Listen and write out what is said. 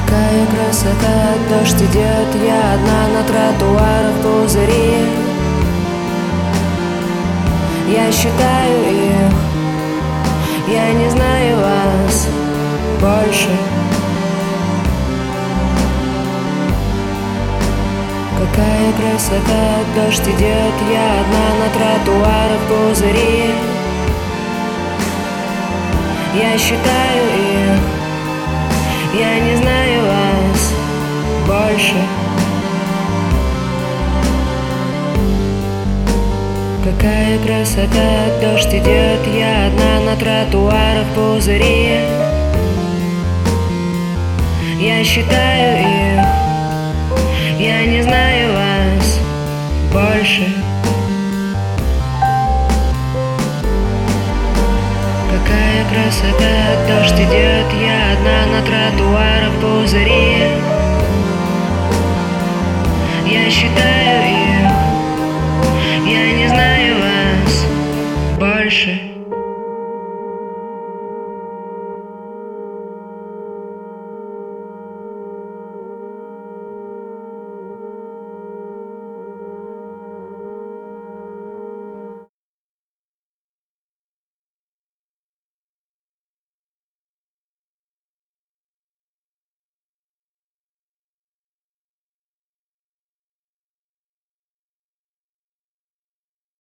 Какая красота, дождь идет, я одна на тротуарах пузыри. Я считаю их, я не знаю вас больше. Какая красота, дождь идет, я одна на тротуарах пузыри. Я считаю их, я не знаю вас больше. Какая красота, дождь идет, я одна на тротуарах пузыри. Я считаю их, я не знаю вас больше. Какая красота, дождь идет, я одна на тротуарах пузыри. Я считаю их, я не знаю вас больше.